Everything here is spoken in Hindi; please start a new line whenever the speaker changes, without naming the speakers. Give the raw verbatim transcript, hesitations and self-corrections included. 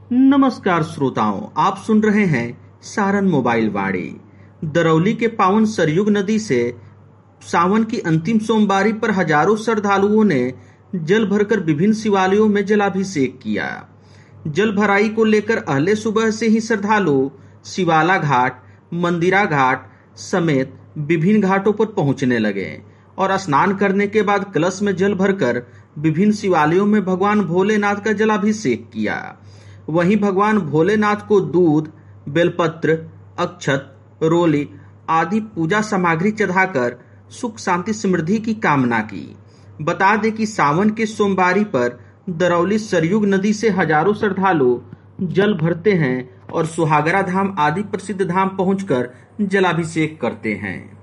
नमस्कार श्रोताओं, आप सुन रहे हैं सारण मोबाइल वाणी। दरौली के पावन सरयुग नदी से सावन की अंतिम सोमवारी पर हजारों श्रद्धालुओं ने जल भरकर विभिन्न शिवालयों में जलाभिषेक किया। जल भराई को लेकर अहले सुबह से ही श्रद्धालु शिवाला घाट, मंदिरा घाट समेत विभिन्न घाटों पर पहुंचने लगे और स्नान करने के बाद कलश में जल भरकर विभिन्न शिवालयों में भगवान भोलेनाथ का जलाभिषेक किया। वहीं भगवान भोलेनाथ को दूध, बेलपत्र, अक्षत, रोली आदि पूजा सामग्री चढ़ाकर सुख शांति समृद्धि की कामना की। बता दें कि सावन के सोमवारी पर दरौली सरयुग नदी से हजारों श्रद्धालु जल भरते हैं और सुहागरा धाम आदि प्रसिद्ध धाम पहुंचकर जलाभिषेक करते हैं।